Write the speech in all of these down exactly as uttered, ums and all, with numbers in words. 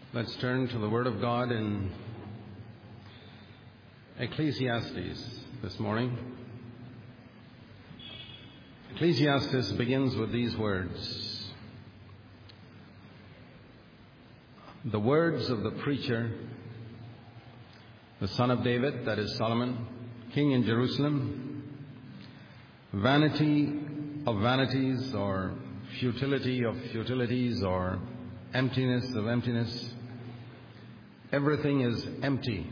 Let's turn to the Word of God in Ecclesiastes this morning. Ecclesiastes begins with these words. The words of the preacher, the son of David, that is Solomon, king in Jerusalem. Vanity of vanities, or futility of futilities, or emptiness of emptiness. Everything is empty.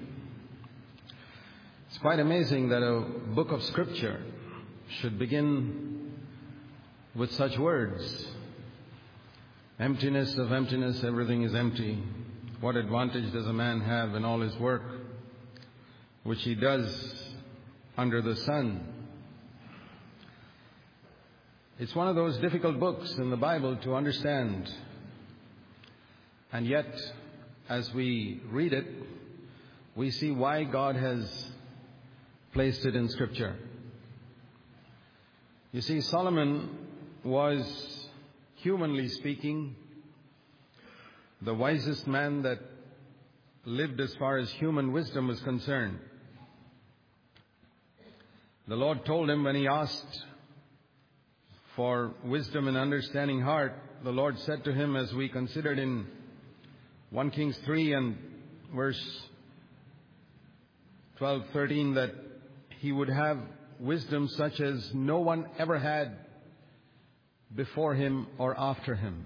It's quite amazing that a book of Scripture should begin with such words. Emptiness of emptiness, everything is empty. What advantage does a man have in all his work, which he does under the sun? It's one of those difficult books in the Bible to understand. And yet, as we read it, we see why God has placed it in Scripture. You see, Solomon was, humanly speaking, the wisest man that lived as far as human wisdom was concerned. The Lord told him when he asked for wisdom and understanding heart, the Lord said to him, as we considered in First Kings three and verse twelve, thirteen, that he would have wisdom such as no one ever had before him or after him.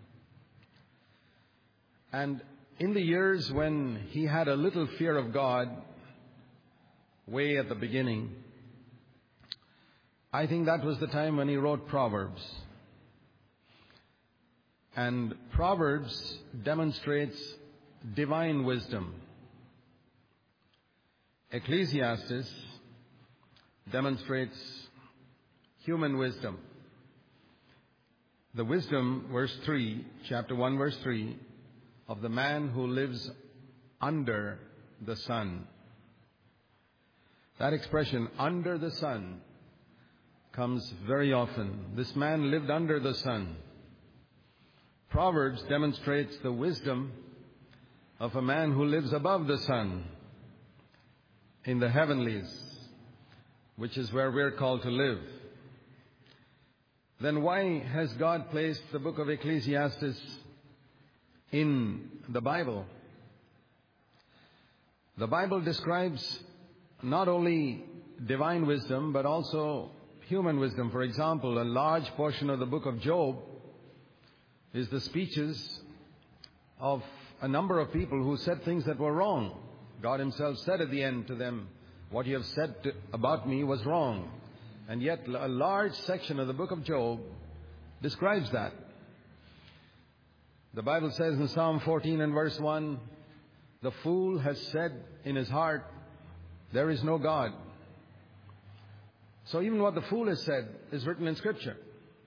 And in the years when he had a little fear of God, way at the beginning, I think that was the time when he wrote Proverbs. And Proverbs demonstrates divine wisdom. Ecclesiastes demonstrates human wisdom. The wisdom, verse three, chapter one, verse three, of the man who lives under the sun. That expression, under the sun, comes very often. This man lived under the sun. Proverbs demonstrates the wisdom of a man who lives above the sun, in the heavenlies, which is where we're called to live. Then why has God placed the book of Ecclesiastes in the Bible? The Bible describes not only divine wisdom, but also human wisdom. For example, a large portion of the book of Job is the speeches of a number of people who said things that were wrong. God himself said at the end to them, "What you have said to, about me was wrong." And yet a large section of the book of Job describes that. The Bible says in Psalm fourteen and verse one, "The fool has said in his heart, there is no God." So even what the fool has said is written in Scripture.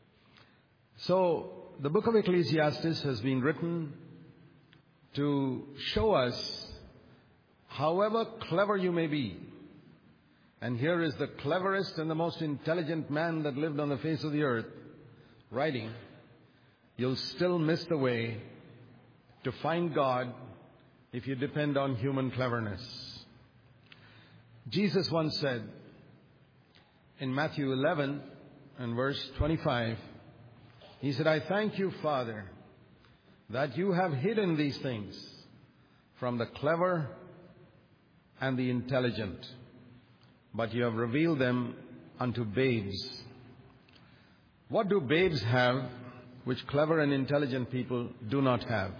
So the book of Ecclesiastes has been written to show us, however clever you may be, and here is the cleverest and the most intelligent man that lived on the face of the earth writing, you'll still miss the way to find God if you depend on human cleverness. Jesus once said in Matthew eleven and verse twenty-five, he said, "I thank you, Father, that you have hidden these things from the clever and the intelligent, but you have revealed them unto babes." What do babes have which clever and intelligent people do not have?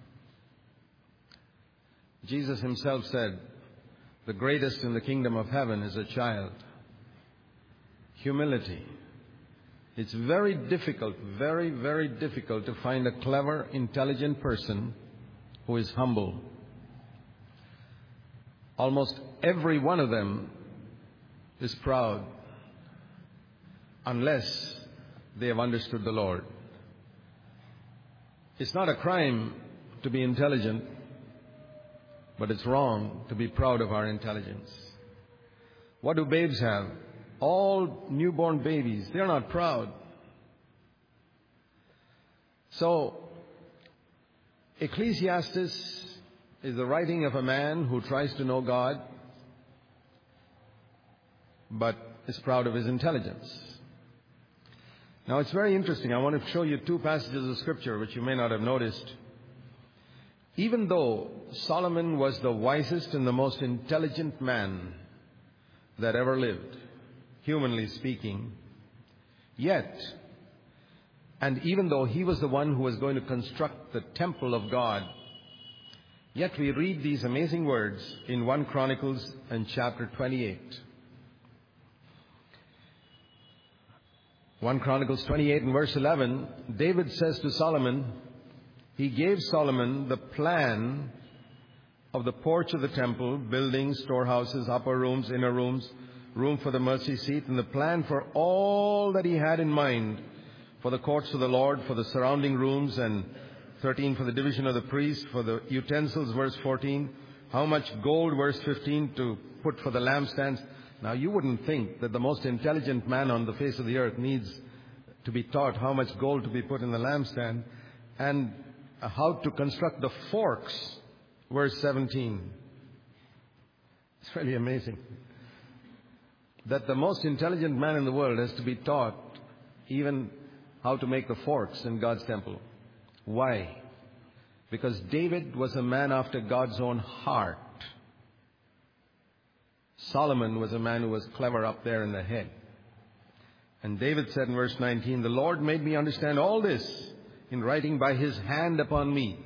Jesus himself said, "The greatest in the kingdom of heaven is a child." Humility. It's very difficult, very, very difficult to find a clever, intelligent person who is humble. Almost every one of them is proud, unless they have understood the Lord. It's not a crime to be intelligent, but it's wrong to be proud of our intelligence. What do babes have? All newborn babies, they're not proud. So, Ecclesiastes is the writing of a man who tries to know God, but is proud of his intelligence. Now, it's very interesting. I want to show you two passages of Scripture which you may not have noticed. Even though Solomon was the wisest and the most intelligent man that ever lived, humanly speaking, yet, and even though he was the one who was going to construct the temple of God, yet we read these amazing words in First Chronicles and chapter twenty-eight. First Chronicles twenty-eight and verse eleven, David says to Solomon, he gave Solomon the plan of the porch of the temple, buildings, storehouses, upper rooms, inner rooms, room for the mercy seat, and the plan for all that he had in mind for the courts of the Lord, for the surrounding rooms, and thirteen for the division of the priest, for the utensils, verse fourteen, how much gold, verse fifteen, to put for the lampstands. Now, you wouldn't think that the most intelligent man on the face of the earth needs to be taught how much gold to be put in the lampstand, and how to construct the forks, verse seventeen. It's really amazing that the most intelligent man in the world has to be taught even how to make the forks in God's temple. Why? Because David was a man after God's own heart. Solomon was a man who was clever up there in the head. And David said in verse nineteen, the Lord made me understand all this in writing by his hand upon me.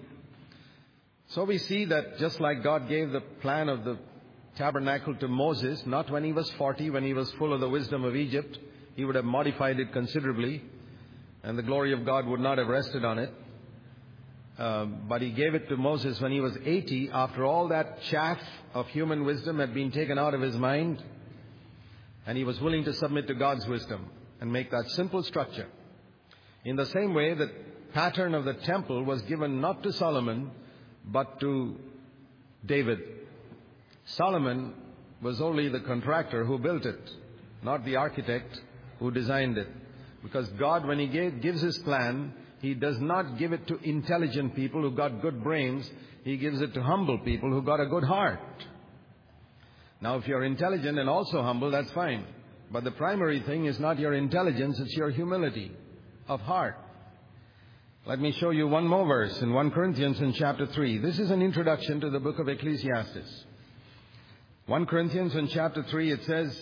So we see that just like God gave the plan of the tabernacle to Moses, not when he was forty, when he was full of the wisdom of Egypt, he would have modified it considerably, and the glory of God would not have rested on it. Uh, but he gave it to Moses when he was eighty, after all that chaff of human wisdom had been taken out of his mind, and he was willing to submit to God's wisdom and make that simple structure. In the same way, the pattern of the temple was given not to Solomon, but to David. Solomon was only the contractor who built it, not the architect who designed it. Because God, when He gave, gives His plan, He does not give it to intelligent people who got good brains. He gives it to humble people who got a good heart. Now, if you're intelligent and also humble, that's fine. But the primary thing is not your intelligence, it's your humility of heart. Let me show you one more verse in First Corinthians in chapter three. This is an introduction to the book of Ecclesiastes. First Corinthians in chapter three, it says,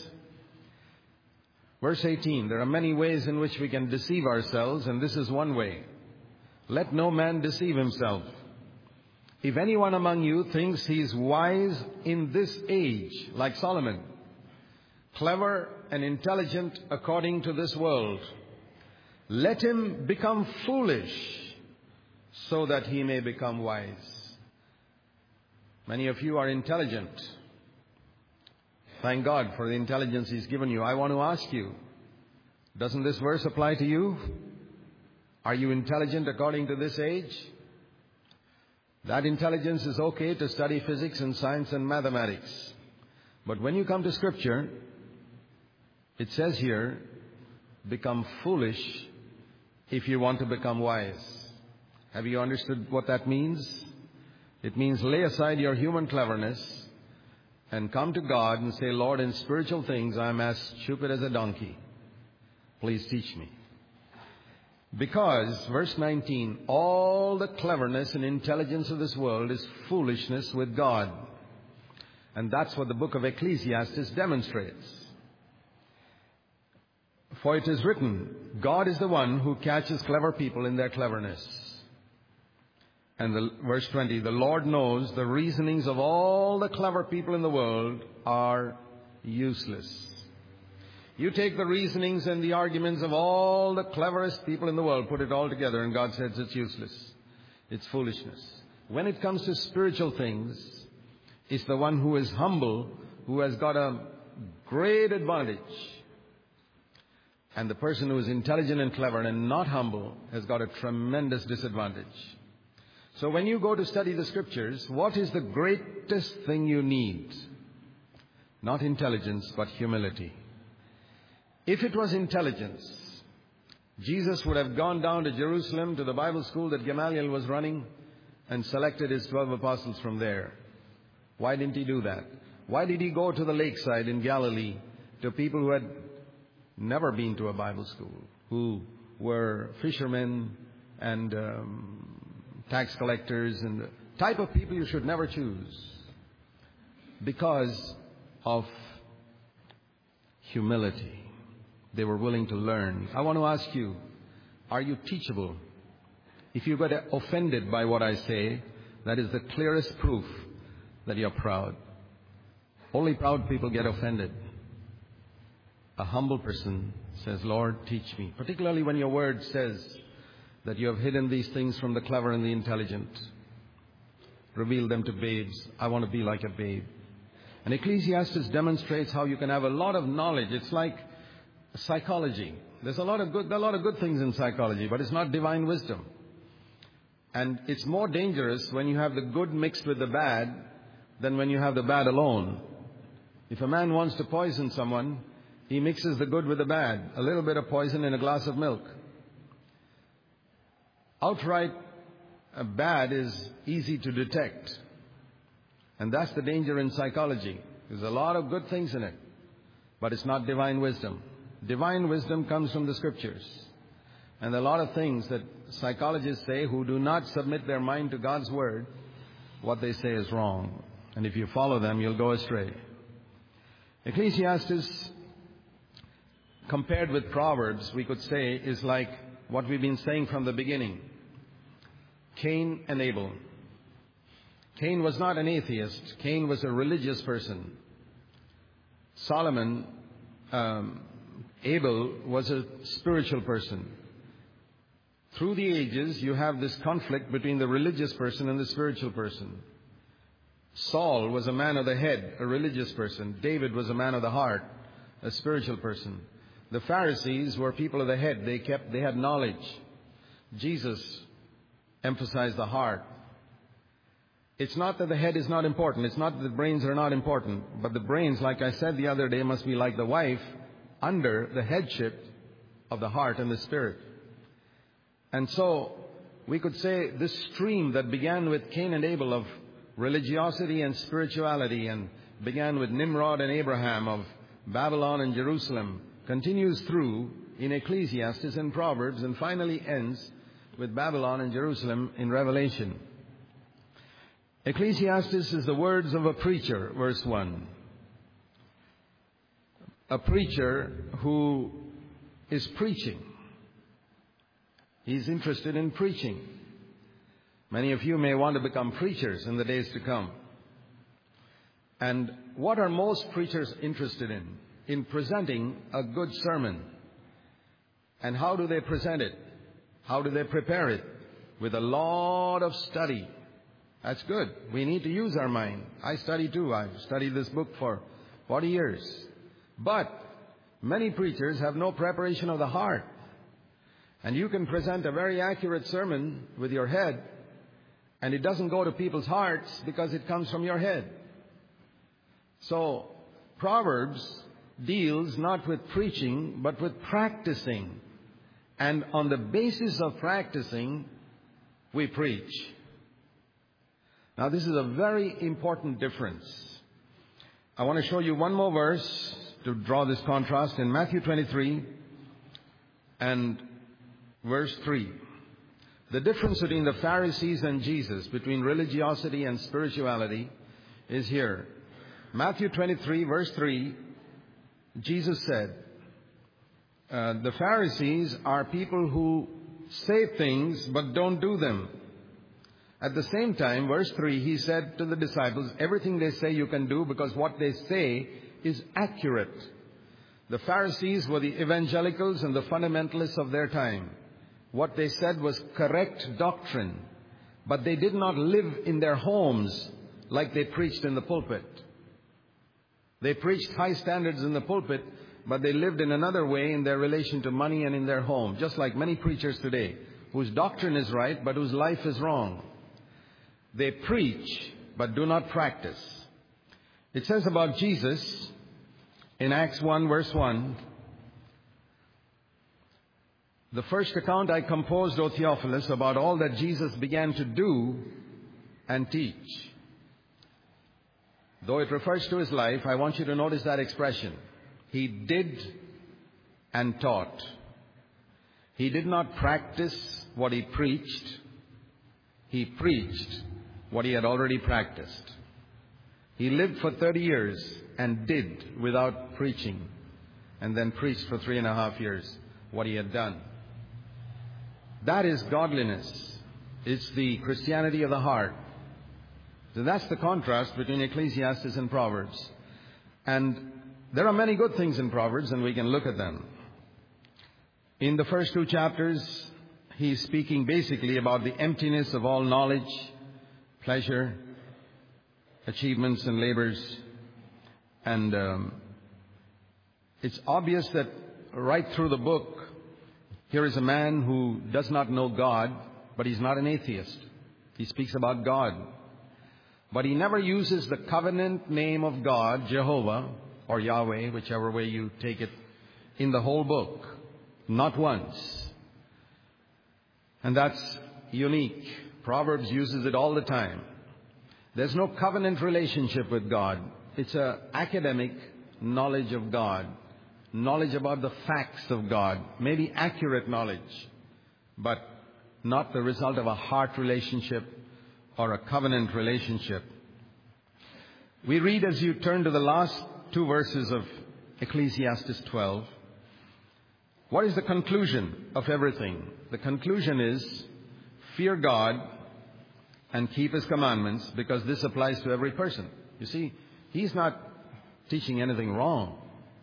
verse eighteen, there are many ways in which we can deceive ourselves, and this is one way. Let no man deceive himself. If anyone among you thinks he is wise in this age, like Solomon, clever and intelligent according to this world, let him become foolish so that he may become wise. Many of you are intelligent. Thank God for the intelligence He's given you. I want to ask you, doesn't this verse apply to you? Are you intelligent according to this age? That intelligence is okay to study physics and science and mathematics. But when you come to Scripture, it says here, become foolish if you want to become wise. Have you understood what that means? It means lay aside your human cleverness and come to God and say, Lord, in spiritual things I am as stupid as a donkey. Please teach me. Because, verse nineteen, all the cleverness and intelligence of this world is foolishness with God. And that's what the book of Ecclesiastes demonstrates. For it is written, God is the one who catches clever people in their cleverness. And the, verse twenty, the Lord knows the reasonings of all the clever people in the world are useless. You take the reasonings and the arguments of all the cleverest people in the world, put it all together, and God says it's useless. It's foolishness. When it comes to spiritual things, it's the one who is humble who has got a great advantage. And the person who is intelligent and clever and not humble has got a tremendous disadvantage. So when you go to study the Scriptures, what is the greatest thing you need? Not intelligence, but humility. If it was intelligence, Jesus would have gone down to Jerusalem to the Bible school that Gamaliel was running and selected his twelve apostles from there. Why didn't he do that? Why did he go to the lakeside in Galilee to people who had never been to a Bible school, who were fishermen and um, tax collectors and the type of people you should never choose? Because of humility. They were willing to learn. I want to ask you, are you teachable? If you get offended by what I say, that is the clearest proof that you're proud. Only proud people get offended. A humble person says, Lord, teach me. Particularly when your word says that you have hidden these things from the clever and the intelligent. Reveal them to babes. I want to be like a babe. And Ecclesiastes demonstrates how you can have a lot of knowledge. It's like psychology. There's a lot of good, there are a lot of good things in psychology, but it's not divine wisdom. And it's more dangerous when you have the good mixed with the bad than when you have the bad alone. If a man wants to poison someone, he mixes the good with the bad. A little bit of poison in a glass of milk. Outright uh, bad is easy to detect. And that's the danger in psychology. There's a lot of good things in it, but it's not divine wisdom. Divine wisdom comes from the Scriptures. And there are a lot of things that psychologists say who do not submit their mind to God's Word, what they say is wrong. And if you follow them, you'll go astray. Ecclesiastes, compared with Proverbs, we could say, is like what we've been saying from the beginning. Cain and Abel. Cain was not an atheist. Cain was a religious person. Solomon, um, Abel was a spiritual person. Through the ages, you have this conflict between the religious person and the spiritual person. Saul was a man of the head, a religious person. David was a man of the heart, a spiritual person. The Pharisees were people of the head. They kept, they had knowledge. Jesus emphasized the heart. It's not that the head is not important. It's not that the brains are not important. But the brains, like I said the other day, must be like the wife under the headship of the heart and the spirit. And so we could say this stream that began with Cain and Abel of religiosity and spirituality and began with Nimrod and Abraham of Babylon and Jerusalem continues through in Ecclesiastes and Proverbs and finally ends with Babylon and Jerusalem in Revelation. Ecclesiastes is the words of a preacher, verse one. A preacher who is preaching. He's interested in preaching. Many of you may want to become preachers in the days to come. And what are most preachers interested in? In presenting a good sermon. And how do they present it? How do they prepare it? With a lot of study. That's good. We need to use our mind. I study too. I've studied this book for forty years. But many preachers have no preparation of the heart. And you can present a very accurate sermon with your head, and it doesn't go to people's hearts because it comes from your head. So, Proverbs deals not with preaching, but with practicing. And on the basis of practicing, we preach. Now, this is a very important difference. I want to show you one more verse to draw this contrast in Matthew twenty-three and verse three. The difference between the Pharisees and Jesus, between religiosity and spirituality, is here. Matthew twenty-three, verse three, Jesus said, uh, the Pharisees are people who say things but don't do them. At the same time, verse three, he said to the disciples, everything they say you can do because what they say is accurate. The Pharisees were the evangelicals and the fundamentalists of their time. What they said was correct doctrine, but they did not live in their homes like they preached in the pulpit. They preached high standards in the pulpit, but they lived in another way in their relation to money and in their home, just like many preachers today, whose doctrine is right, but whose life is wrong. They preach, but do not practice. It says about Jesus in Acts one, verse one, the first account I composed, O Theophilus, about all that Jesus began to do and teach. Though it refers to his life, I want you to notice that expression. He did and taught. He did not practice what he preached. He preached what he had already practiced. He lived for thirty years and did without preaching, and then preached for three and a half years what he had done. That is godliness. It's the Christianity of the heart. So that's the contrast between Ecclesiastes and Proverbs. And there are many good things in Proverbs, and we can look at them. In the first two chapters, he's speaking basically about the emptiness of all knowledge, pleasure, achievements and labors. And um, it's obvious that right through the book, here is a man who does not know God, but he's not an atheist. He speaks about God. But he never uses the covenant name of God, Jehovah, or Yahweh, whichever way you take it, in the whole book. Not once. And that's unique. Proverbs uses it all the time. There's no covenant relationship with God. It's an academic knowledge of God. Knowledge about the facts of God. Maybe accurate knowledge, but not the result of a heart relationship or a covenant relationship. We read, as you turn to the last two verses of Ecclesiastes twelve, what is the conclusion of everything? The conclusion is, fear God and keep His commandments, because this applies to every person. You see, he's not teaching anything wrong.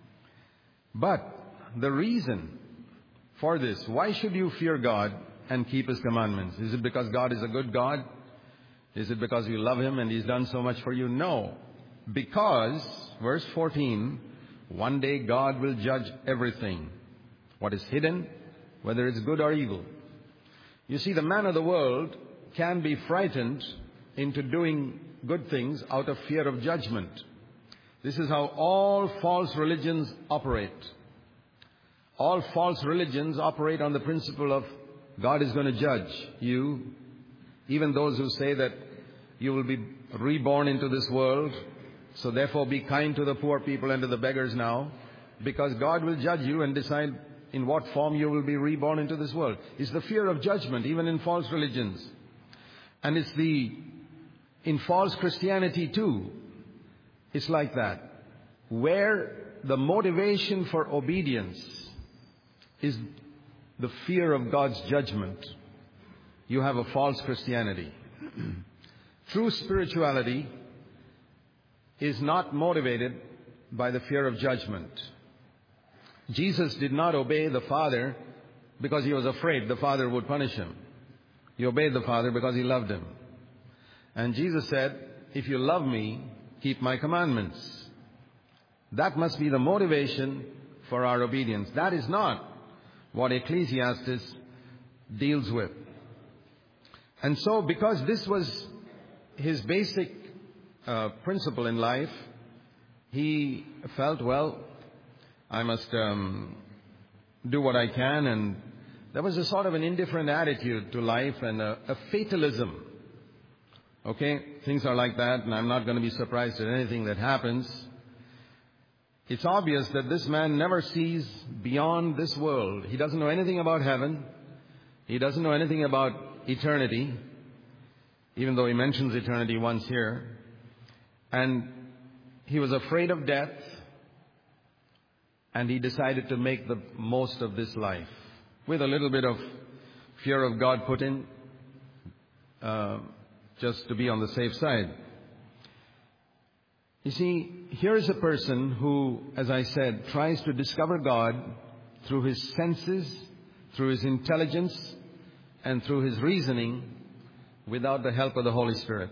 But the reason for this, why should you fear God and keep His commandments? Is it because God is a good God? Is it because you love Him and He's done so much for you? No. Because, verse fourteen, one day God will judge everything. What is hidden, whether it's good or evil. You see, the man of the world can be frightened into doing good things out of fear of judgment. This is how all false religions operate. All false religions operate on the principle of God is going to judge you. Even those who say that you will be reborn into this world, so therefore be kind to the poor people and to the beggars now, because God will judge you and decide in what form you will be reborn into this world. It's the fear of judgment, even in false religions. And it's the, in false Christianity too, it's like that. Where the motivation for obedience is the fear of God's judgment, you have a false Christianity. True spirituality is not motivated by the fear of judgment. Jesus did not obey the Father because He was afraid the Father would punish Him. He obeyed the Father because He loved Him. And Jesus said, if you love me, keep my commandments. That must be the motivation for our obedience. That is not what Ecclesiastes deals with. And so, because this was his basic uh, principle in life, he felt, well, I must um, do what I can. And there was a sort of an indifferent attitude to life and a, a fatalism. Okay, things are like that, and I'm not going to be surprised at anything that happens. It's obvious that this man never sees beyond this world. He doesn't know anything about heaven. He doesn't know anything about eternity, even though he mentions eternity once here. And he was afraid of death, and he decided to make the most of this life with a little bit of fear of God put in, uh, just to be on the safe side. You see, here is a person who, as I said, tries to discover God through his senses, through his intelligence, and through his reasoning without the help of the Holy Spirit.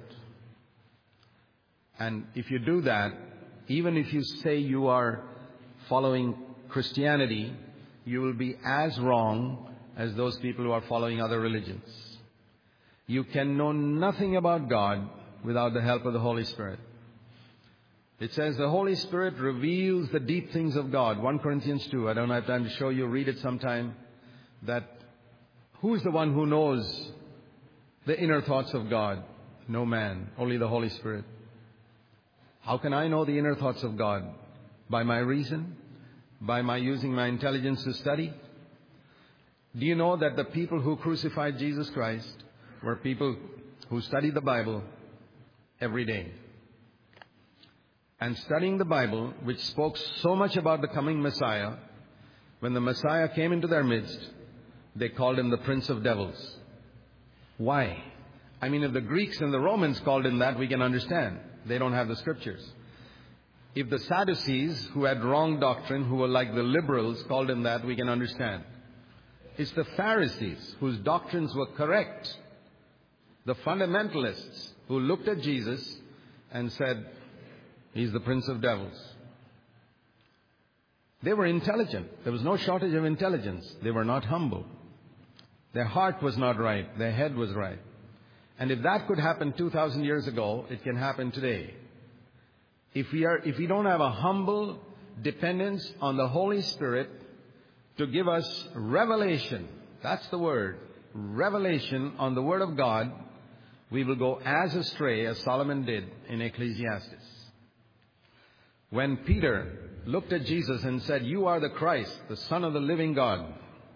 And if you do that, even if you say you are following Christianity, you will be as wrong as those people who are following other religions. You can know nothing about God without the help of the Holy Spirit. It says the Holy Spirit reveals the deep things of God. First Corinthians two. I don't have time to show you. Read it sometime. That who is the one who knows the inner thoughts of God? no man, only the Holy Spirit. How can I know the inner thoughts of God? By my reason? By my using my intelligence to study? Do you know that the people who crucified Jesus Christ were people who studied the Bible every day? And studying the Bible, which spoke so much about the coming Messiah, when the Messiah came into their midst, they called him the Prince of Devils. Why? I mean, if the Greeks and the Romans called him that, we can understand. They don't have the scriptures. If the Sadducees, who had wrong doctrine, who were like the liberals, called him that, we can understand. It's the Pharisees, whose doctrines were correct, the fundamentalists, who looked at Jesus and said, he's the Prince of Devils. They were intelligent. There was no shortage of intelligence. They were not humble. Their heart was not right. Their head was right. And if that could happen two thousand years ago, it can happen today. If we are, if we don't have a humble dependence on the Holy Spirit to give us revelation, that's the word, revelation on the Word of God, we will go as astray as Solomon did in Ecclesiastes. When Peter looked at Jesus and said, you are the Christ, the Son of the living God,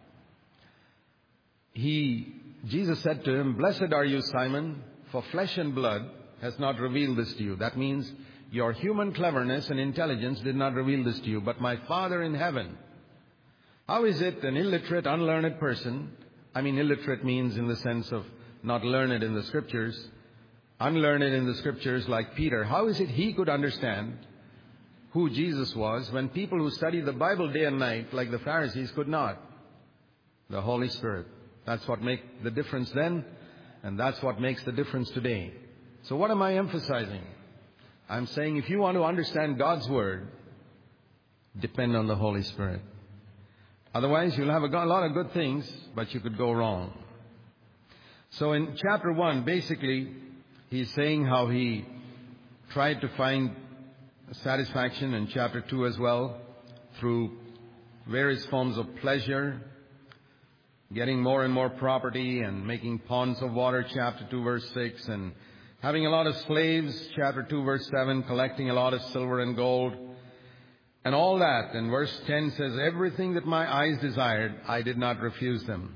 he, Jesus said to him, blessed are you, Simon, for flesh and blood has not revealed this to you. That means your human cleverness and intelligence did not reveal this to you, but my Father in heaven. How is it an illiterate, unlearned person, I mean illiterate means in the sense of not learned in the Scriptures, unlearned in the Scriptures like Peter, how is it he could understand who Jesus was when people who studied the Bible day and night like the Pharisees could not? The Holy Spirit. That's what makes the difference then, and that's what makes the difference today. So what am I emphasizing? I'm saying if you want to understand God's Word, depend on the Holy Spirit. Otherwise, you'll have a lot of good things, but you could go wrong. So in chapter one, basically, he's saying how he tried to find satisfaction, in chapter two as well, through various forms of pleasure, getting more and more property and making ponds of water, chapter two, verse six, and having a lot of slaves, chapter two, verse seven, collecting a lot of silver and gold, and all that. And verse ten says, everything that my eyes desired, I did not refuse them.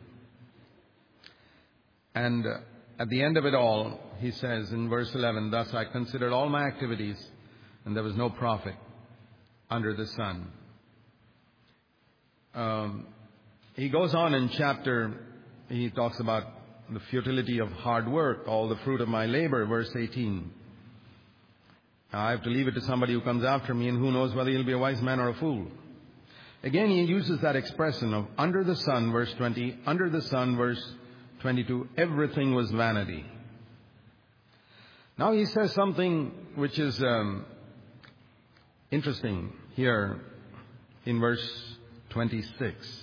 And uh, at the end of it all, he says in verse eleven, thus I considered all my activities, and there was no profit under the sun. Um, he goes on in chapter, he talks about the futility of hard work, all the fruit of my labor, verse eighteen. I have to leave it to somebody who comes after me, and who knows whether he'll be a wise man or a fool. Again, he uses that expression of under the sun, verse twenty, under the sun, verse twenty-two, everything was vanity. Now he says something which is um, interesting here in verse twenty-six.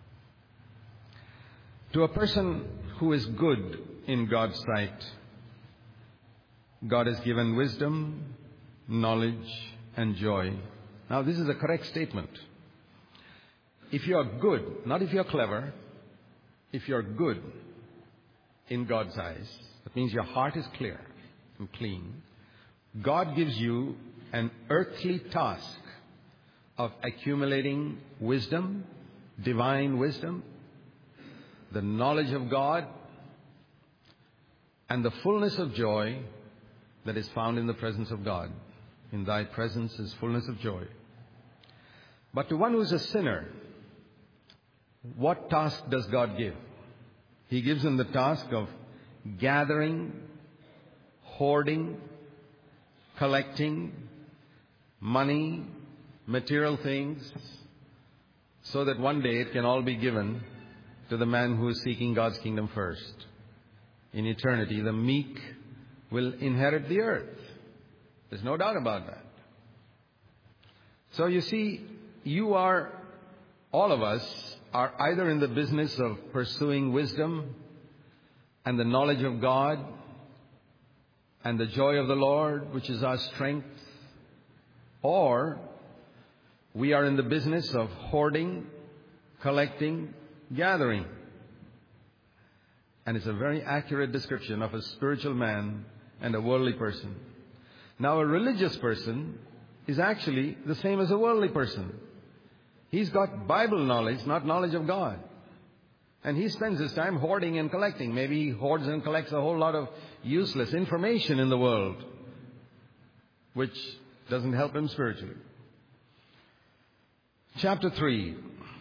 To a person who is good in God's sight, God has given wisdom, knowledge, and joy. Now this is a correct statement. If you are good, not if you are clever, if you are good in God's eyes, that means your heart is clear and clean, God gives you an earthly task of accumulating wisdom, divine wisdom, the knowledge of God, and the fullness of joy that is found in the presence of God. In thy presence is fullness of joy. But to one who is a sinner, what task does God give? He gives him the task of gathering, hoarding, collecting money, material things, so that one day it can all be given to the man who is seeking God's kingdom first. In eternity, the meek will inherit the earth. There's no doubt about that. So you see, you are, all of us, are either in the business of pursuing wisdom and the knowledge of God and the joy of the Lord, which is our strength, or we are in the business of hoarding, collecting, gathering. And it's a very accurate description of a spiritual man and a worldly person. Now, a religious person is actually the same as a worldly person. He's got Bible knowledge, not knowledge of God. And he spends his time hoarding and collecting. Maybe he hoards and collects a whole lot of useless information in the world, which doesn't help him spiritually. Chapter three.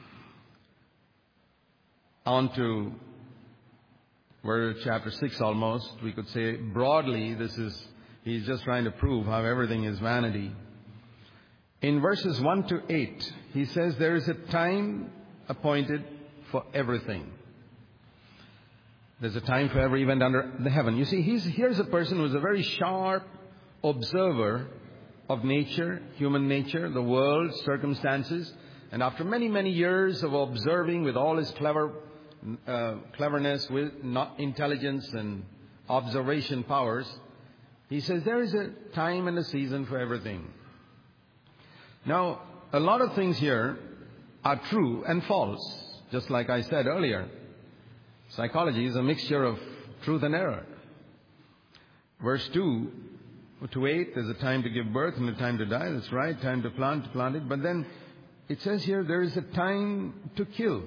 On to, we're at chapter six almost. We could say broadly, this is, he's just trying to prove how everything is vanity. In verses one to eight, he says there is a time appointed for everything. There's a time for every event under the heaven. You see, he's, here's a person who's a very sharp observer of nature, human nature, the world, circumstances. And after many, many years of observing with all his clever uh, cleverness, with not intelligence and observation powers, he says there is a time and a season for everything. Now, a lot of things here are true and false, just like I said earlier. Psychology is a mixture of truth and error. Verse two to eight, there's a time to give birth and a time to die. That's right, time to plant, to plant it. But then it says here there is a time to kill.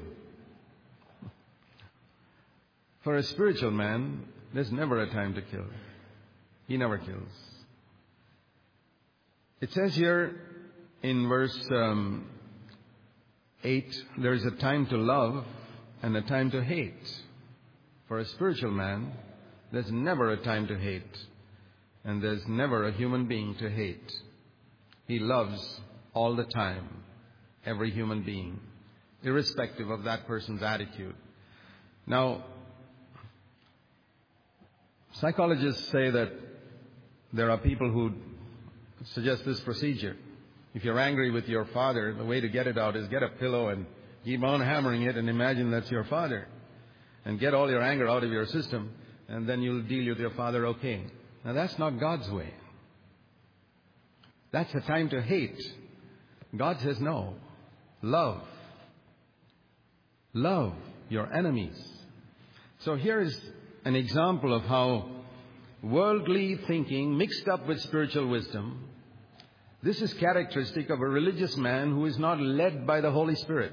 For a spiritual man, there's never a time to kill. He never kills. It says here in verse um, eight, there is a time to love and a time to hate. For a spiritual man, there's never a time to hate. And there's never a human being to hate. He loves all the time, every human being, irrespective of that person's attitude. Now, psychologists say that there are people who suggest this procedure. If you're angry with your father, the way to get it out is get a pillow and keep on hammering it and imagine that's your father. And get all your anger out of your system, and then you'll deal with your father okay. Now, that's not God's way. That's the time to hate. God says no. Love. Love your enemies. So here is an example of how worldly thinking mixed up with spiritual wisdom. This is characteristic of a religious man who is not led by the Holy Spirit.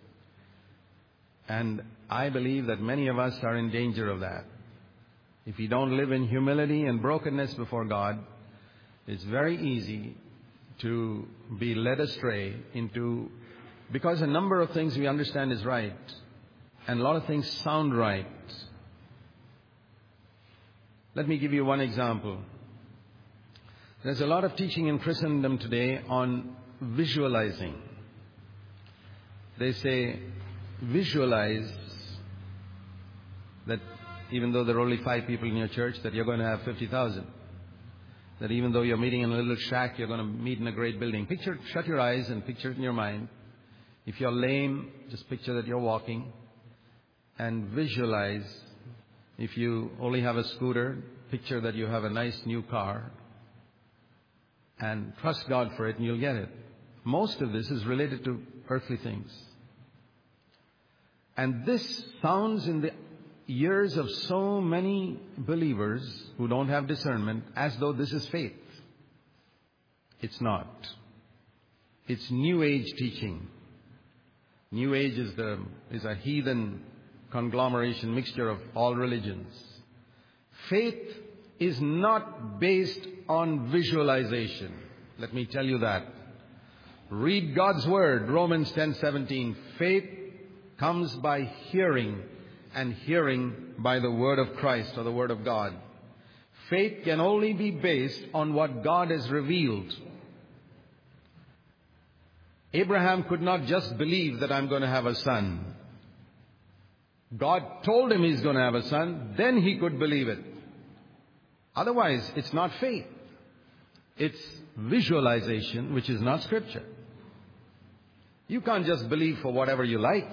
And I believe that many of us are in danger of that. If you don't live in humility and brokenness before God, it's very easy to be led astray into, because a number of things we understand is right, and a lot of things sound right. Let me give you one example. There's a lot of teaching in Christendom today on visualizing. They say, visualize that even though there are only five people in your church, that you're going to have fifty thousand. That even though you're meeting in a little shack, you're going to meet in a great building. Picture, shut your eyes and picture it in your mind. If you're lame, just picture that you're walking. And visualize. If you only have a scooter, picture that you have a nice new car. And trust God for it and you'll get it. Most of this is related to earthly things. And this sounds in the ears of so many believers who don't have discernment as though this is faith. It's not. It's New Age teaching. New Age is the is a heathen conglomeration, mixture of all religions. Faith is not based on visualization. Let me tell you that. Read God's Word, Romans ten seventeen. Faith comes by hearing, and hearing by the Word of Christ or the Word of God. Faith can only be based on what God has revealed. Abraham could not just believe that I'm going to have a son. God told him he's going to have a son, then he could believe it. Otherwise, it's not faith. It's visualization, which is not Scripture. You can't just believe for whatever you like.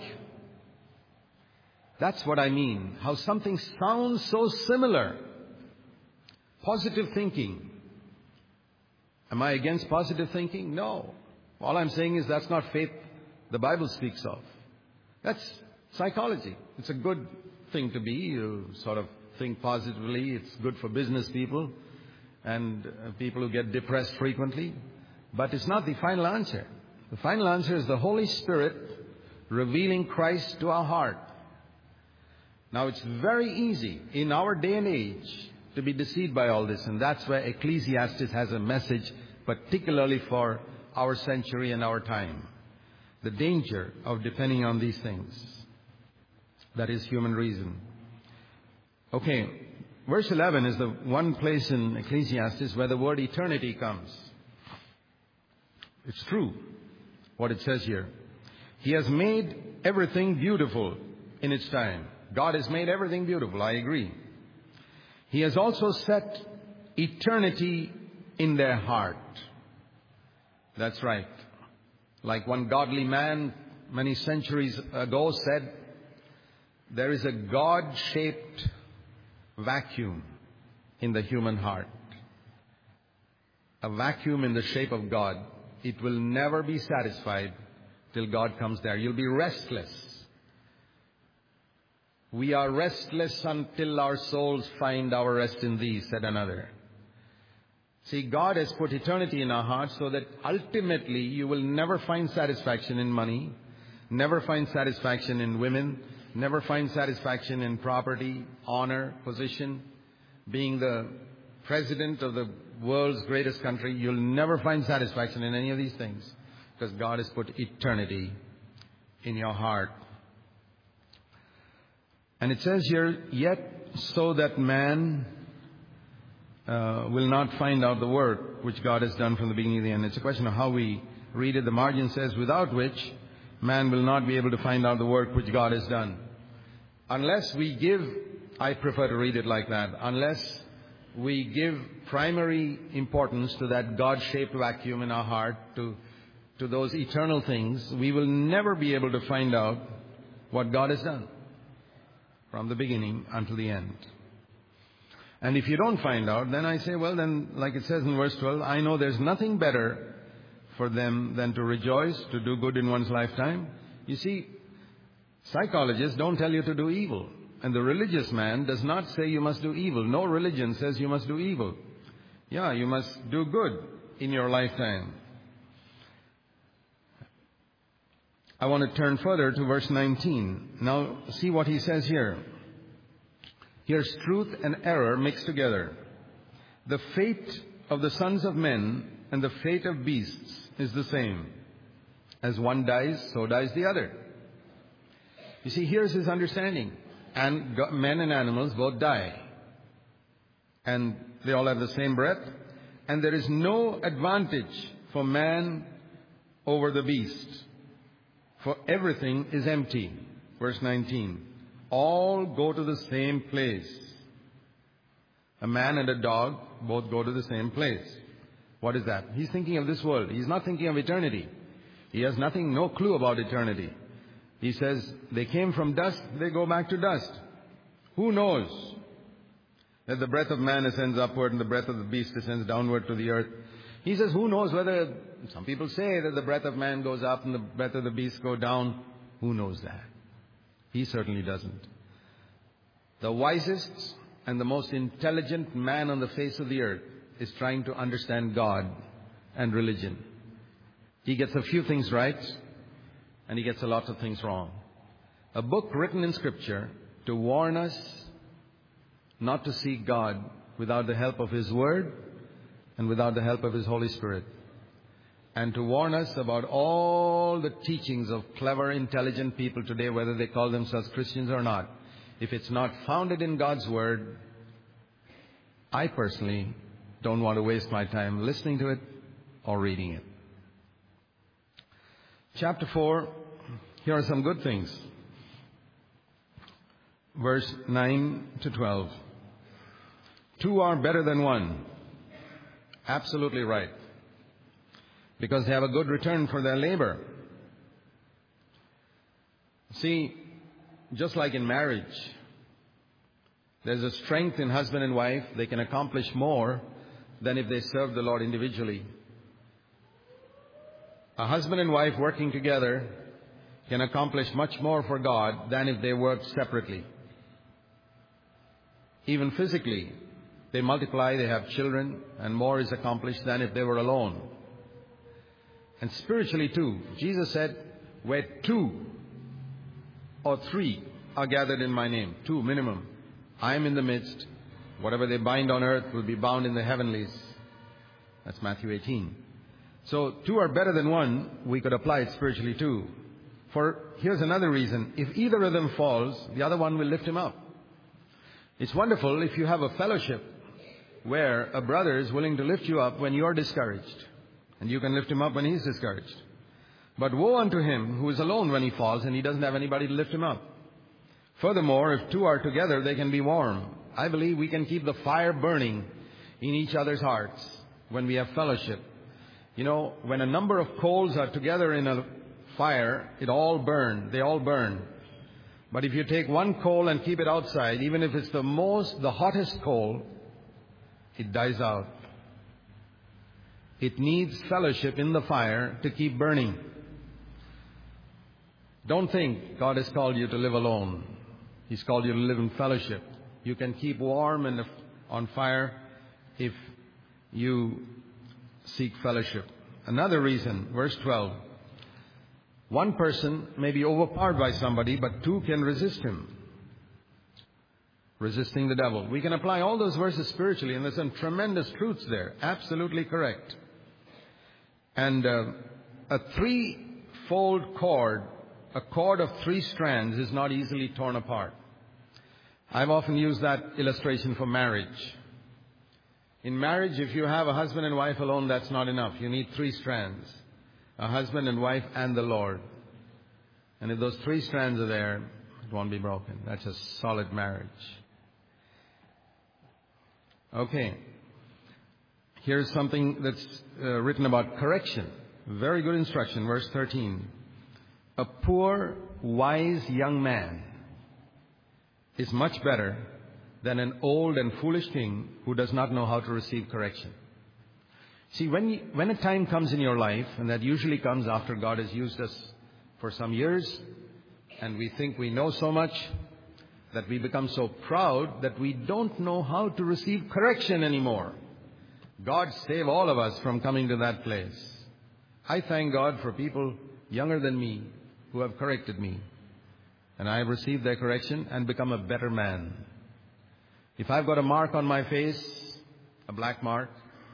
That's what I mean. How something sounds so similar. Positive thinking. Am I against positive thinking? No. All I'm saying is that's not faith the Bible speaks of. That's psychology. It's a good thing to be. You sort of think positively. It's good for business people and uh, people who get depressed frequently. But it's not the final answer. The final answer is the Holy Spirit revealing Christ to our heart. Now, it's very easy in our day and age to be deceived by all this. And that's where Ecclesiastes has a message, particularly for our century and our time. The danger of depending on these things. That is human reason. Okay, verse eleven is the one place in Ecclesiastes where the word eternity comes. It's true what it says here. He has made everything beautiful in its time. God has made everything beautiful, I agree. He has also set eternity in their heart. That's right. Like one godly man many centuries ago said, there is a God-shaped vacuum in the human heart. A vacuum in the shape of God. It will never be satisfied till God comes there. You'll be restless. We are restless until our souls find our rest in Thee, said another. See, God has put eternity in our hearts so that ultimately you will never find satisfaction in money, never find satisfaction in women, never find satisfaction in property, honor, position, being the president of the world's greatest country. You'll never find satisfaction in any of these things because God has put eternity in your heart. And it says here, yet so that man uh, will not find out the work which God has done from the beginning to the end. It's a question of how we read it. The margin says, without which man will not be able to find out the work which God has done. Unless we give, I prefer to read it like that, unless we give primary importance to that God-shaped vacuum in our heart, to, to those eternal things, we will never be able to find out what God has done from the beginning until the end. And if you don't find out, then I say, well, then, like it says in verse twelve, I know there's nothing better for them than to rejoice, to do good in one's lifetime. You see, psychologists don't tell you to do evil. And the religious man does not say you must do evil. No religion says you must do evil. Yeah, you must do good in your lifetime. I want to turn further to verse nineteen. Now, see what he says here. Here's truth and error mixed together. The fate of the sons of men and the fate of beasts is the same. As one dies, so dies the other. You see, here's his understanding. And men and animals both die. And they all have the same breath. And there is no advantage for man over the beast. For everything is empty. Verse nineteen. All go to the same place. A man and a dog both go to the same place. What is that? He's thinking of this world. He's not thinking of eternity. He has nothing, no clue about eternity. He says, they came from dust, they go back to dust. Who knows that the breath of man ascends upward and the breath of the beast ascends downward to the earth? He says, who knows whether, some people say that the breath of man goes up and the breath of the beast go down. Who knows that? He certainly doesn't. The wisest and the most intelligent man on the face of the earth is trying to understand God and religion. He gets a few things right, and he gets a lot of things wrong. A book written in Scripture to warn us not to seek God without the help of His Word and without the help of His Holy Spirit. And to warn us about all the teachings of clever, intelligent people today, whether they call themselves Christians or not. If it's not founded in God's Word, I personally don't want to waste my time listening to it or reading it. Chapter four, here are some good things. Verse nine to twelve. Two are better than one. Absolutely right. Because they have a good return for their labor. See, just like in marriage, there's a strength in husband and wife. They can accomplish more than if they serve the Lord individually. A husband and wife working together can accomplish much more for God than if they worked separately. Even physically, they multiply, they have children, and more is accomplished than if they were alone. And spiritually too, Jesus said, where two or three are gathered in my name, two minimum, I am in the midst. Whatever they bind on earth will be bound in the heavenlies. That's Matthew eighteen. So two are better than one. We could apply it spiritually too. For here's another reason. If either of them falls, the other one will lift him up. It's wonderful if you have a fellowship where a brother is willing to lift you up when you are discouraged. And you can lift him up when he's discouraged. But woe unto him who is alone when he falls and he doesn't have anybody to lift him up. Furthermore, if two are together, they can be warm. I believe we can keep the fire burning in each other's hearts when we have fellowship. You know, when a number of coals are together in a fire, it all burn. They all burn. But if you take one coal and keep it outside, even if it's the most, the hottest coal, it dies out. It needs fellowship in the fire to keep burning. Don't think God has called you to live alone. He's called you to live in fellowship. You can keep warm and on fire if you seek fellowship. Another reason, verse twelve. One person may be overpowered by somebody, but two can resist him. Resisting the devil. We can apply all those verses spiritually, and there's some tremendous truths there. Absolutely correct. And uh, a three-fold cord, a cord of three strands, is not easily torn apart. I've often used that illustration for marriage. In marriage, if you have a husband and wife alone, that's not enough. You need three strands. A husband and wife and the Lord. And if those three strands are there, it won't be broken. That's a solid marriage. Okay. Here's something that's uh, written about correction. Very good instruction, verse thirteen. A poor, wise young man is much better than an old and foolish king who does not know how to receive correction. See, when you, when a time comes in your life, and that usually comes after God has used us for some years, and we think we know so much that we become so proud that we don't know how to receive correction anymore. God save all of us from coming to that place. I thank God for people younger than me who have corrected me. And I have received their correction and become a better man. If I've got a mark on my face, a black mark,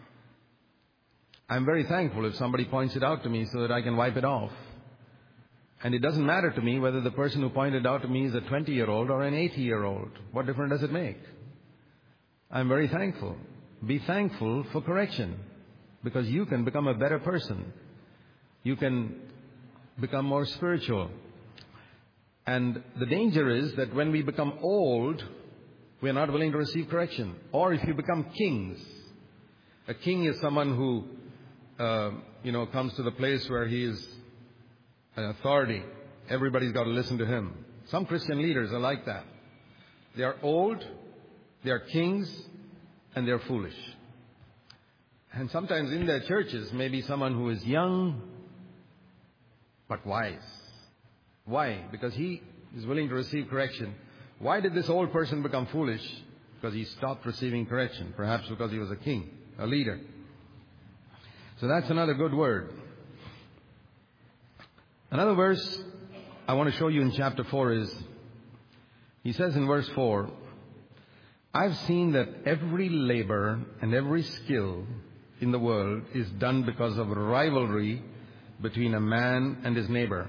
I'm very thankful if somebody points it out to me so that I can wipe it off. And it doesn't matter to me whether the person who pointed it out to me is a twenty-year-old or an eighty-year-old. What difference does it make? I'm very thankful. Be thankful for correction, because you can become a better person. You can become more spiritual. And the danger is that when we become old, we are not willing to receive correction. Or if you become kings. A king is someone who, uh, you know, comes to the place where he is an authority. Everybody's got to listen to him. Some Christian leaders are like that. They are old, they are kings, and they are foolish. And sometimes in their churches, maybe someone who is young, but wise. Why? Because he is willing to receive correction. Why did this old person become foolish? Because he stopped receiving correction. Perhaps because he was a king, a leader. So that's another good word. Another verse I want to show you in chapter four is, he says in verse four, I've seen that every labor and every skill in the world is done because of rivalry between a man and his neighbor.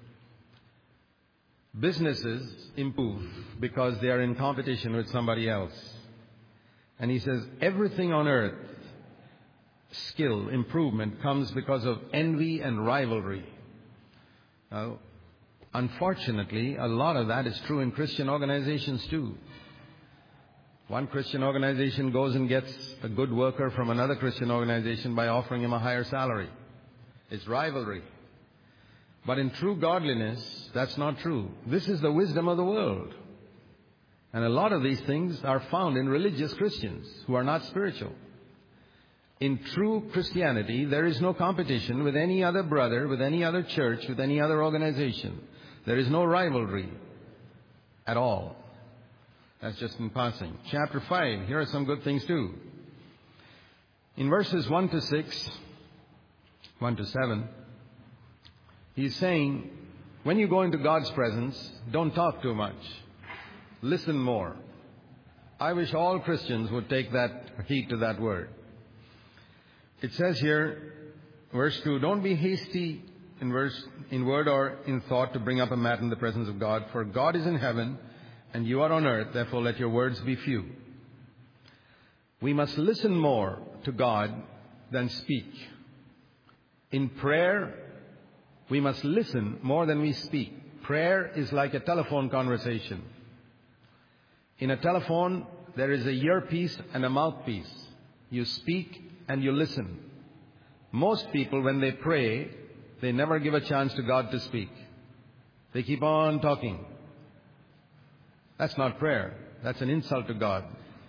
Businesses improve because they are in competition with somebody else. And he says everything on earth, skill, improvement, comes because of envy and rivalry. Now, unfortunately, a lot of that is true in Christian organizations too. One Christian organization goes and gets a good worker from another Christian organization by offering him a higher salary. It's rivalry. But in true godliness, that's not true. This is the wisdom of the world. And a lot of these things are found in religious Christians who are not spiritual. In true Christianity, there is no competition with any other brother, with any other church, with any other organization. There is no rivalry at all. That's just in passing. Chapter five, here are some good things too. In verses one to six, one to seven, he's saying, when you go into God's presence, don't talk too much. Listen more. I wish all Christians would take that heed to that word. It says here, verse two, don't be hasty in verse, in word or in thought to bring up a matter in the presence of God, for God is in heaven and you are on earth, therefore let your words be few. We must listen more to God than speak. In prayer, we must listen more than we speak. Prayer is like a telephone conversation. In a telephone, there is a earpiece and a mouthpiece. You speak and you listen. Most people, when they pray, they never give a chance to God to speak. They keep on talking. That's not prayer. That's an insult to God.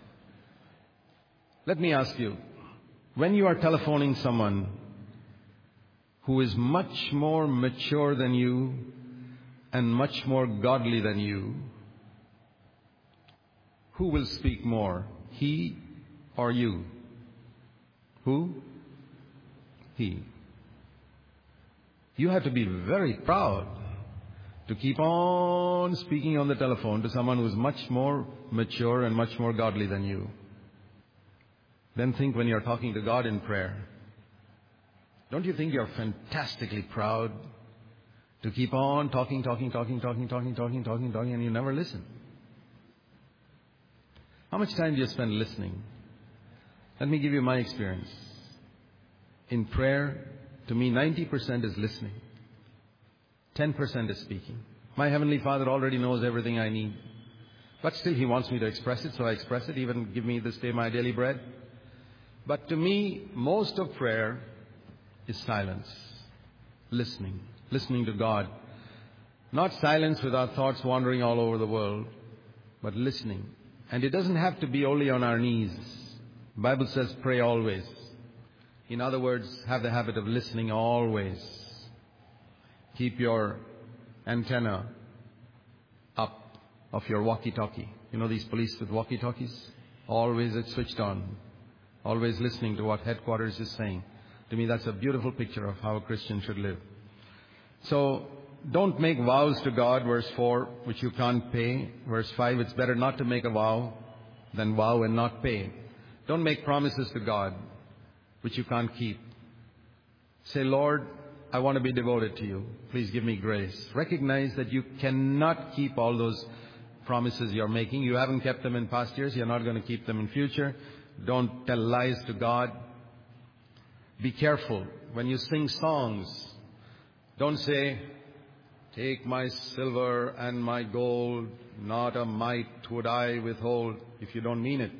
Let me ask you, when you are telephoning someone who is much more mature than you and much more godly than you, who will speak more, he or you? Who? He. You have to be very proud to keep on speaking on the telephone to someone who is much more mature and much more godly than you. Then think when you're talking to God in prayer. Don't you think you're fantastically proud to keep on talking, talking, talking, talking, talking, talking, talking, talking, and you never listen? How much time do you spend listening? Let me give you my experience. In prayer, to me, ninety percent is listening. ten percent is speaking. My Heavenly Father already knows everything I need. But still, He wants me to express it, so I express it. Even give me this day my daily bread. But to me, most of prayer is silence. Listening. Listening to God. Not silence with our thoughts wandering all over the world, but listening. And it doesn't have to be only on our knees. The Bible says pray always. In other words, have the habit of listening always. Keep your antenna up of your walkie-talkie. You know these police with walkie-talkies? Always it's switched on. Always listening to what headquarters is saying. To me, that's a beautiful picture of how a Christian should live. So, don't make vows to God, verse four, which you can't pay. Verse five, it's better not to make a vow than vow and not pay. Don't make promises to God which you can't keep. Say, Lord, I want to be devoted to you. Please give me grace. Recognize that you cannot keep all those promises you're making. You haven't kept them in past years. You're not going to keep them in future. Don't tell lies to God. Be careful. When you sing songs, don't say, take my silver and my gold, not a mite would I withhold, if you don't mean it.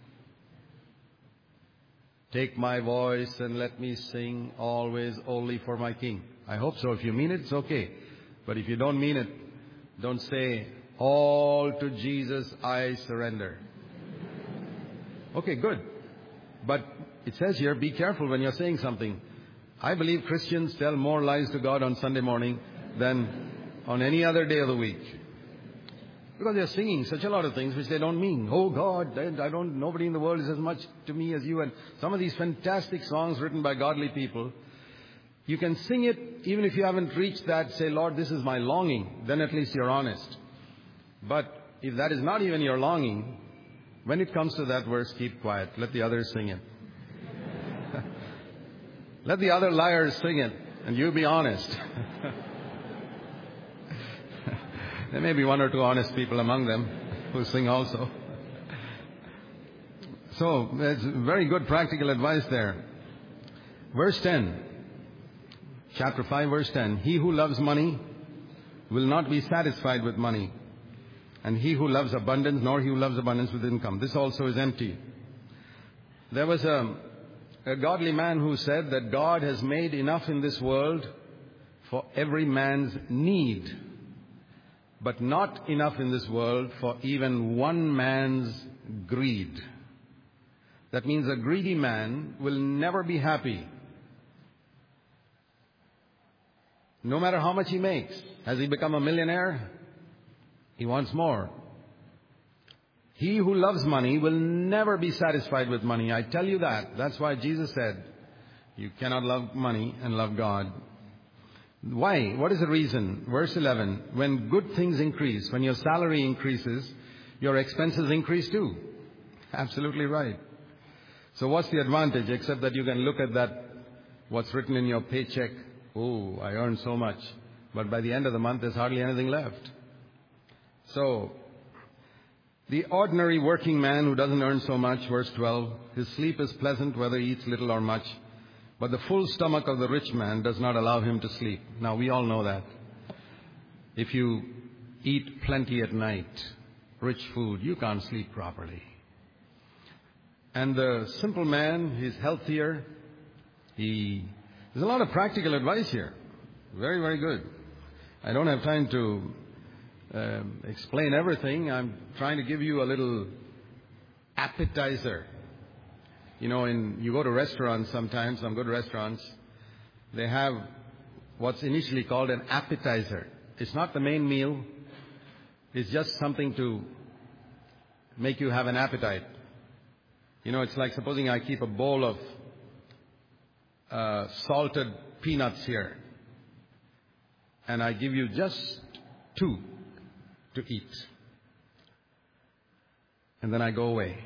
Take my voice and let me sing always only for my King. I hope so. If you mean it, it's okay. But if you don't mean it, don't say, all to Jesus I surrender. Okay, good. But it says here, be careful when you're saying something. I believe Christians tell more lies to God on Sunday morning than on any other day of the week. Because they're singing such a lot of things which they don't mean. Oh God, I don't, nobody in the world is as much to me as you. And some of these fantastic songs written by godly people, you can sing it even if you haven't reached that, say, Lord, this is my longing. Then at least you're honest. But if that is not even your longing, when it comes to that verse, keep quiet. Let the others sing it. Let the other liars sing it, and you be honest. There may be one or two honest people among them who sing also. So, there's very good practical advice there. Verse ten. Chapter five, verse ten. He who loves money will not be satisfied with money. And he who loves abundance, nor he who loves abundance with income. This also is empty. There was a, a godly man who said that God has made enough in this world for every man's need, but not enough in this world for even one man's greed. That means a greedy man will never be happy. No matter how much he makes. Has he become a millionaire? He wants more. He who loves money will never be satisfied with money. I tell you that. That's why Jesus said, you cannot love money and love God. Why? What is the reason? Verse eleven, when good things increase, when your salary increases, your expenses increase too. Absolutely right. So what's the advantage except that you can look at that, what's written in your paycheck? Oh, I earned so much. But by the end of the month, there's hardly anything left. So, the ordinary working man who doesn't earn so much, verse twelve, his sleep is pleasant whether he eats little or much. But the full stomach of the rich man does not allow him to sleep. Now, we all know that. If you eat plenty at night, rich food, you can't sleep properly. And the simple man, he's healthier. He, there's a lot of practical advice here. Very, very good. I don't have time to uh, explain everything. I'm trying to give you a little appetizer. You know, in you go to restaurants sometimes, some good restaurants, they have what's initially called an appetizer. It's not the main meal. It's just something to make you have an appetite. You know, it's like supposing I keep a bowl of uh, salted peanuts here, and I give you just two to eat. And then I go away.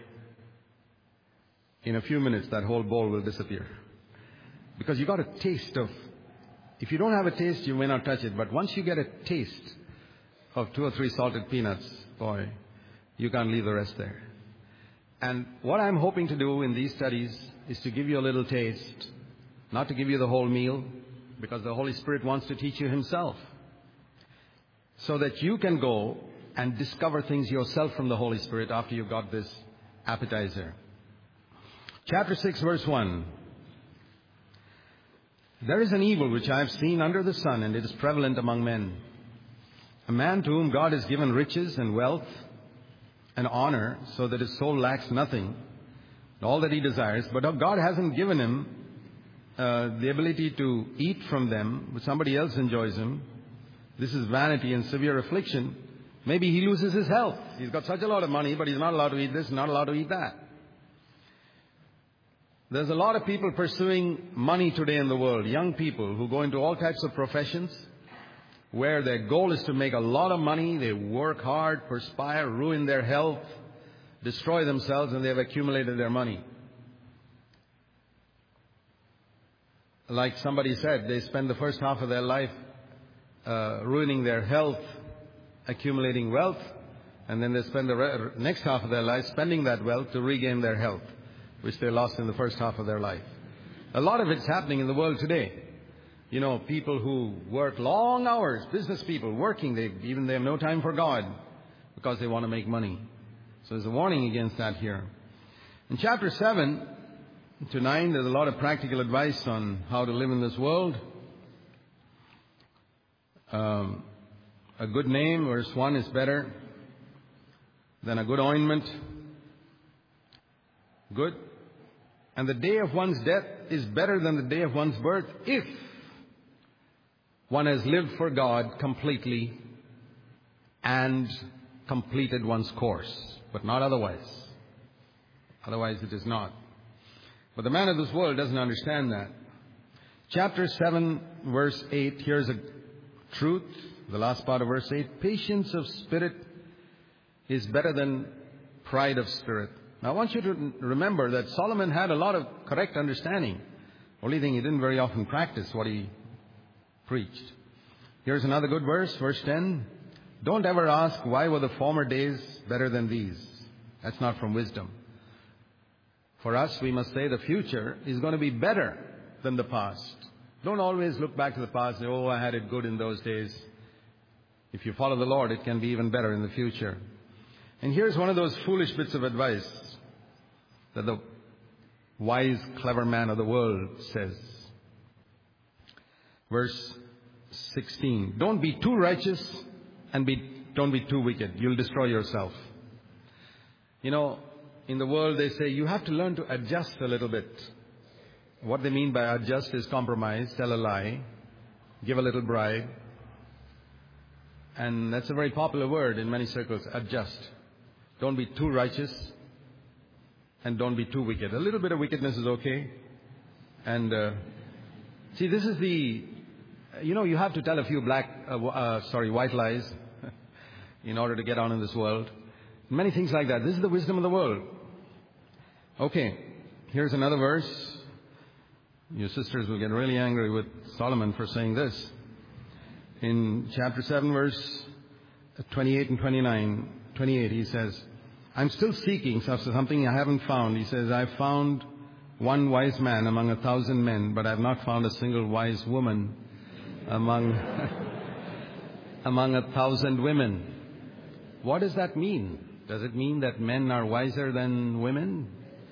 In a few minutes, that whole bowl will disappear. Because you got a taste of, if you don't have a taste, you may not touch it. But once you get a taste of two or three salted peanuts, boy, you can't leave the rest there. And what I'm hoping to do in these studies is to give you a little taste, not to give you the whole meal, because the Holy Spirit wants to teach you Himself, so that you can go and discover things yourself from the Holy Spirit after you've got this appetizer. Chapter six, verse one. There is an evil which I have seen under the sun, and it is prevalent among men. A man to whom God has given riches and wealth and honor, so that his soul lacks nothing, all that he desires. But God hasn't given him uh, the ability to eat from them, but somebody else enjoys them. This is vanity and severe affliction. Maybe he loses his health. He's got such a lot of money, but he's not allowed to eat this, not allowed to eat that. There's a lot of people pursuing money today in the world, young people who go into all types of professions where their goal is to make a lot of money. They work hard, perspire, ruin their health, destroy themselves, and they have accumulated their money. Like somebody said, they spend the first half of their life uh, ruining their health, accumulating wealth, and then they spend the re- next half of their life spending that wealth to regain their health, which they lost in the first half of their life. A lot of it's happening in the world today. You know, people who work long hours, business people working, they even they have no time for God because they want to make money. So there's a warning against that here. In chapter seven to nine, there's a lot of practical advice on how to live in this world. Um, a good name, verse one, is better than a good ointment. Good. And the day of one's death is better than the day of one's birth if one has lived for God completely and completed one's course, but not otherwise. Otherwise it is not. But the man of this world doesn't understand that. Chapter seven, verse eight, here's a truth, the last part of verse eight. Patience of spirit is better than pride of spirit. Now I want you to remember that Solomon had a lot of correct understanding. Only thing, he didn't very often practice what he preached. Here's another good verse, verse ten. Don't ever ask, why were the former days better than these? That's not from wisdom. For us, we must say the future is going to be better than the past. Don't always look back to the past and say, oh, I had it good in those days. If you follow the Lord, it can be even better in the future. And here's one of those foolish bits of advice that the wise, clever man of the world says. Verse sixteen. Don't be too righteous and be, don't be too wicked. You'll destroy yourself. You know, in the world they say you have to learn to adjust a little bit. What they mean by adjust is compromise, tell a lie, give a little bribe. And that's a very popular word in many circles, adjust. Don't be too righteous. And don't be too wicked. A little bit of wickedness is okay. And uh, see, this is the, you know, you have to tell a few black, uh, uh, sorry, white lies in order to get on in this world. Many things like that. This is the wisdom of the world. Okay, here's another verse. Your sisters will get really angry with Solomon for saying this. In chapter seven, verse twenty-eight and twenty-nine, twenty-eight, he says, I'm still seeking something I haven't found. He says, I've found one wise man among a thousand men, but I've not found a single wise woman among, among a thousand women. What does that mean? Does it mean that men are wiser than women?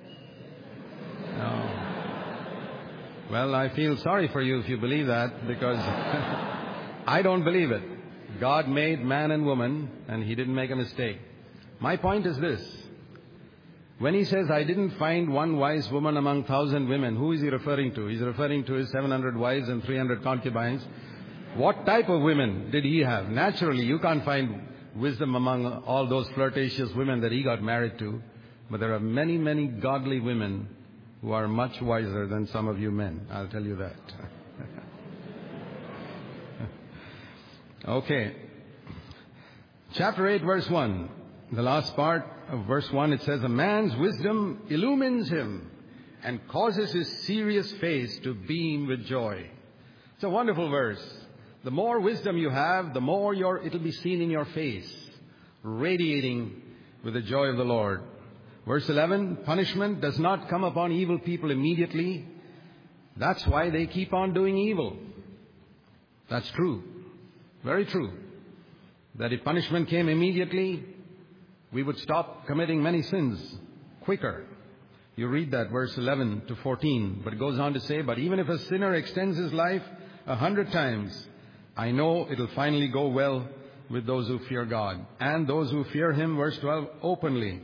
No. Well, I feel sorry for you if you believe that, because I don't believe it. God made man and woman, and He didn't make a mistake. My point is this. When He says, I didn't find one wise woman among thousand women, who is He referring to? He's referring to His seven hundred wives and three hundred concubines. What type of women did He have? Naturally, you can't find wisdom among all those flirtatious women that He got married to. But there are many, many godly women who are much wiser than some of you men. I'll tell you that. Okay. Chapter eight, verse one. The last part of verse one, it says, a man's wisdom illumines him and causes his serious face to beam with joy. It's a wonderful verse. The more wisdom you have, the more your, it'll be seen in your face, radiating with the joy of the Lord. Verse eleven, punishment does not come upon evil people immediately. That's why they keep on doing evil. That's true. Very true. That if punishment came immediately, we would stop committing many sins quicker. You read that, verse eleven to fourteen. But it goes on to say, but even if a sinner extends his life a hundred times, I know it'll finally go well with those who fear God. And those who fear Him, verse twelve, openly.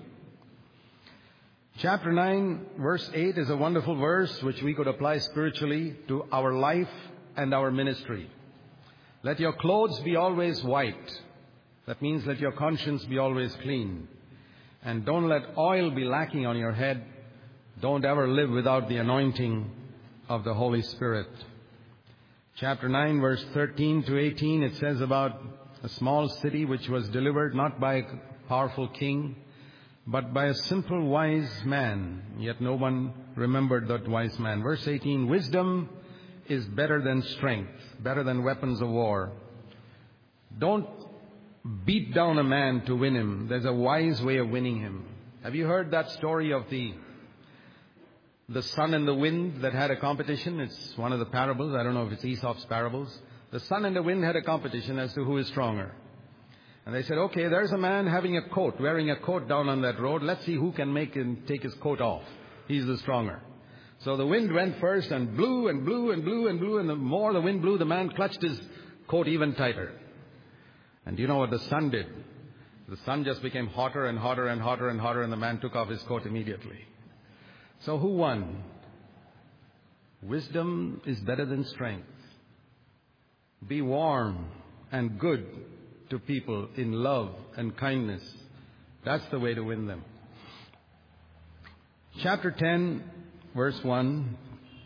Chapter nine, verse eight is a wonderful verse which we could apply spiritually to our life and our ministry. Let your clothes be always white. That means let your conscience be always clean. And don't let oil be lacking on your head. Don't ever live without the anointing of the Holy Spirit. Chapter nine, verse thirteen to eighteen, it says about a small city which was delivered not by a powerful king, but by a simple wise man. Yet no one remembered that wise man. Verse eighteen, wisdom is better than strength, better than weapons of war. Don't beat down a man to win him. There's a wise way of winning him. Have you heard that story of the the sun and the wind that had a competition? It's one of the parables. I don't know if it's Aesop's parables. The sun and the wind had a competition as to who is stronger. And they said, okay, there's a man having a coat, wearing a coat down on that road. Let's see who can make him take his coat off. He's the stronger. So the wind went first and blew and blew and blew and blew. And the more the wind blew, the man clutched his coat even tighter. And do you know what the sun did? The sun just became hotter and hotter and hotter and hotter, and the man took off his coat immediately. So who won? Wisdom is better than strength. Be warm and good to people in love and kindness. That's the way to win them. Chapter ten, verse one.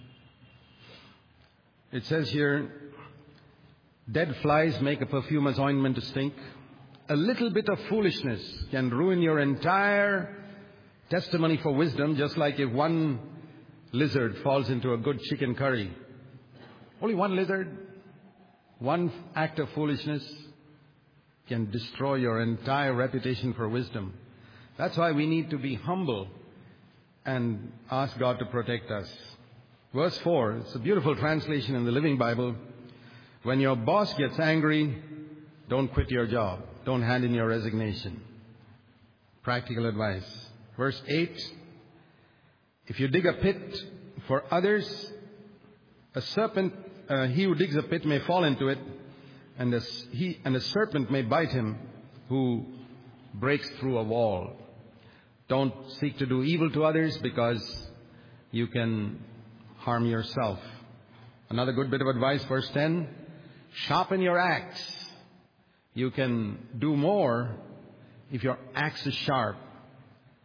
It says here, dead flies make a perfumer's ointment to stink. A little bit of foolishness can ruin your entire testimony for wisdom, just like if one lizard falls into a good chicken curry. Only one lizard, one act of foolishness can destroy your entire reputation for wisdom. That's why we need to be humble and ask God to protect us. Verse four, it's a beautiful translation in the Living Bible. When your boss gets angry, don't quit your job. Don't hand in your resignation. Practical advice. Verse eight, if you dig a pit for others, a serpent, uh, he who digs a pit may fall into it, and a, he, and a serpent may bite him who breaks through a wall. Don't seek to do evil to others, because you can harm yourself. Another good bit of advice, verse ten, sharpen your axe. You can do more if your axe is sharp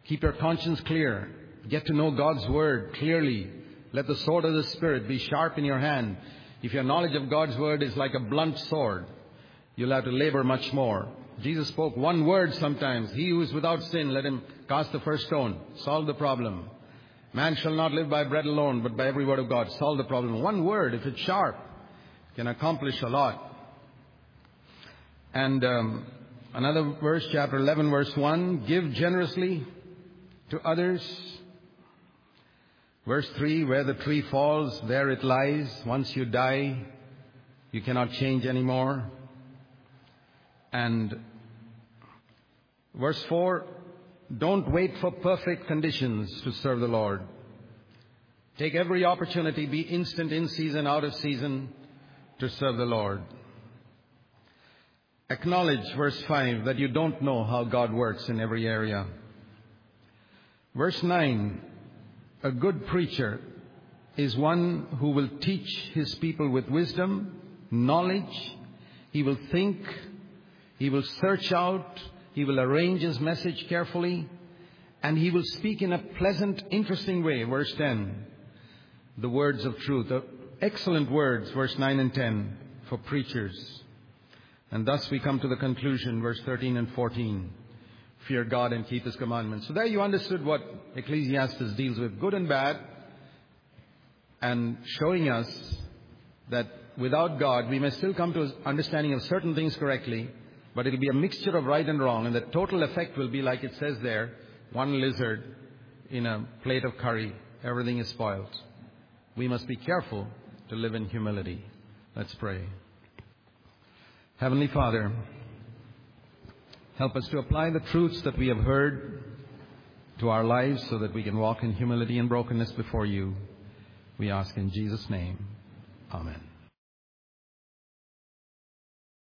Keep your conscience clear. Get to know God's Word clearly. Let the sword of the Spirit be sharp in your hand. If your knowledge of God's Word is like a blunt sword, you'll have to labor much more. Jesus spoke one word sometimes. He who is without sin, let him cast the first stone. Solve the problem. Man shall not live by bread alone, but by every word of God. Solve the problem. One word, if it's sharp, can accomplish a lot. And um, another verse, chapter eleven, verse one, give generously to others. Verse three, where the tree falls, there it lies. Once you die, you cannot change anymore. And verse four, don't wait for perfect conditions to serve the Lord. Take every opportunity, be instant, in season, out of season, to serve the Lord. Acknowledge, verse five, that you don't know how God works in every area. Verse nine, a good preacher is one who will teach his people with wisdom, knowledge. He will think, he will search out, he will arrange his message carefully, and he will speak in a pleasant, interesting way. Verse ten, the words of truth. Excellent words, verse nine and ten, for preachers. And thus we come to the conclusion, verse thirteen and fourteen. Fear God and keep His commandments. So there you understood what Ecclesiastes deals with, good and bad, and showing us that without God we may still come to an understanding of certain things correctly, but it will be a mixture of right and wrong, and the total effect will be like it says there, one lizard in a plate of curry. Everything is spoiled. We must be careful to live in humility. Let's pray. Heavenly Father, help us to apply the truths that we have heard to our lives so that we can walk in humility and brokenness before you. We ask in Jesus' name. Amen.